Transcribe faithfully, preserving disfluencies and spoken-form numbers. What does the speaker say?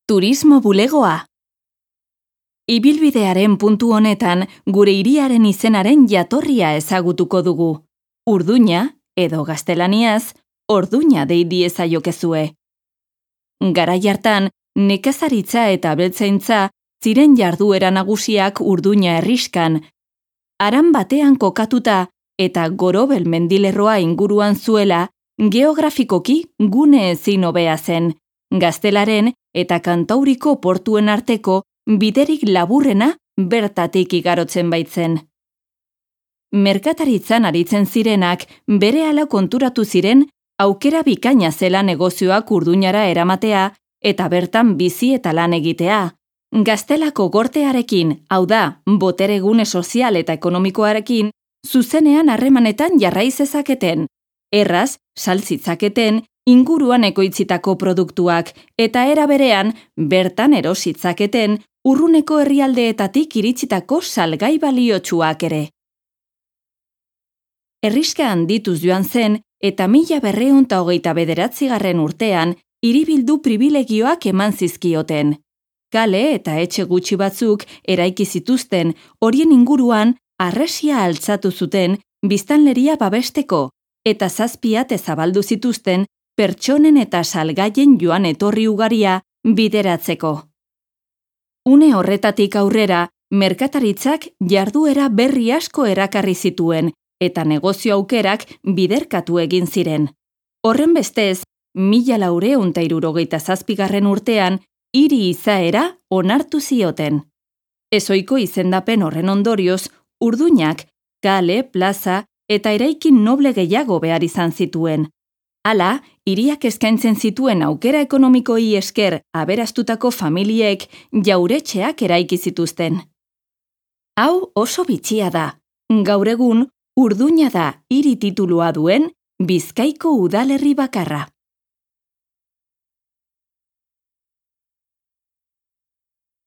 Turismo bulegoa. Ibilbidearen puntu honetan gure hiriaren izenaren jatorria ezagutuko dugu. Urduña, edo gaztelaniaz, Orduña dei diezaiokezue. Garai hartan, nekazaritza eta abeltzaintza ziren jarduera nagusiak Urduña herriskan, haran batean kokatuta eta Gorobel mendilerroa inguruan zuela, geografikoki gune ezin hobea zen, Gaztelaren eta Kantauriko portuen arteko biderik laburrena bertatik igarotzen baitzen. Merkataritzan aritzen zirenak berehala konturatu ziren aukera bikaina zela negozioak Urduñara eramatea eta bertan bizi eta lan egitea. Gaztelako gortearekin, hau da, boteregune sozial eta ekonomikoarekin, zuzenean harremanetan jarrai zezaketen, erraz, saltzitzaketen, inguruan ekoitzitako produktuak eta era berean bertan erositzaketen urruneko herrialdeetatik iritsitako salgai baliotsuak ere. Herriska handituz joan zen eta mila berrehun eta hogeita bederatzigarren urtean hiribildu pribilegioak eman zizkioten. Kale eta etxe gutxi batzuk eraiki zituzten, horien inguruan harresia altzatu zuten biztanleria babesteko eta zazpiate zabaldu zituzten pertsonen eta salgaien joan etorri ugaria bideratzeko. Une horretatik aurrera, merkataritzak jarduera berri asko erakarri zituen eta negozio aukerak biderkatu egin ziren. Horren bestez, mila laurehun eta hirurogeita zazpigarren urtean hiri izaera onartu zioten. Ezoiko izendapen horren ondorioz, Urduñak, kale, plaza eta eraikin noble gehiago behar izan zituen. Hala, hiriak eskaintzen zituen aukera ekonomikoi esker aberastutako familiek jauretxeak eraiki zituzten. Hau oso bitxia da. Gaur egun, Urduña da hiri titulua duen Bizkaiko udalerri bakarra.